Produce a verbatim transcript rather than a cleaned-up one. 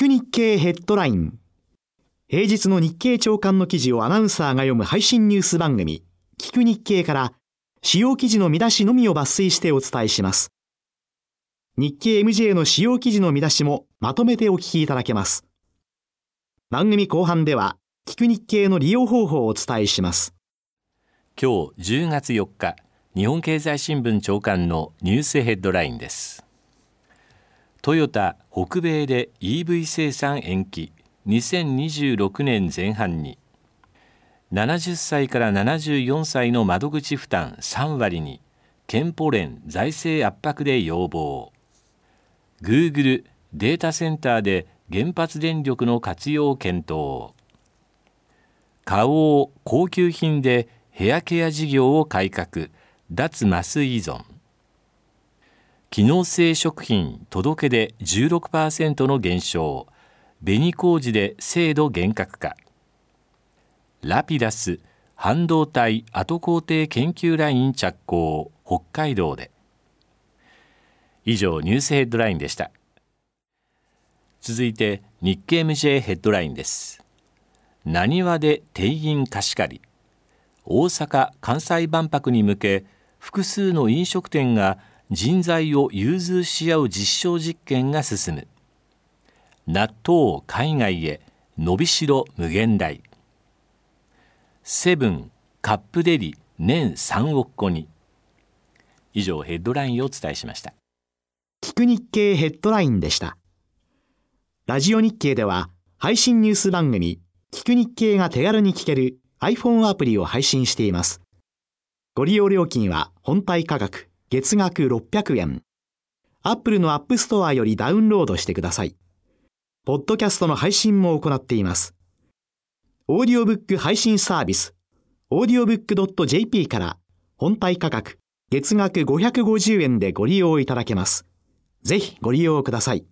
く日経ヘッドライン。平日の日経朝刊の記事をアナウンサーが読む配信ニュース番組、聞く日経から主要記事の見出しのみを抜粋してお伝えします。日経 エムジェー の主要記事の見出しもまとめてお聞きいただけます。番組後半では、聞く日経の利用方法をお伝えします。 今日じゅうがつよっか、日本経済新聞朝刊のニュースヘッドラインです。トヨタ北米で イーブイ 生産延期、にせんにじゅうろくねんぜん半に。ななじゅっさいからななじゅうよんさいの窓口負担さんわりに、健保連財政圧迫で要望。Google データセンターで原発電力の活用検討。花王高級品でヘアケア事業を改革、脱麻酔依存。機能性食品届けで じゅうろくパーセント の減少、紅麹で精度厳格化。ラピダス半導体後工程研究ライン着工、北海道で。以上ニュースヘッドラインでした。続いて日経 エムジェー ヘッドラインです。なにわで定員貸し借り。大阪・関西万博に向け、複数の飲食店が人材を融通し合う実証実験が進む。納豆海外へ、伸びしろ無限大。セブンカップデリ年さんおく個に。以上ヘッドラインをお伝えしました。 聞く日経ヘッドラインでした。ラジオ日経では配信ニュース番組聞く日経が手軽に聞ける iPhone アプリを配信しています。ご利用料金は本体価格月額ろっぴゃくえん。Apple の App Store よりダウンロードしてください。ポッドキャストの配信も行っています。オーディオブック配信サービス、オーディオブックドットジェーピー から本体価格月額ごひゃくごじゅうえんでご利用いただけます。ぜひご利用ください。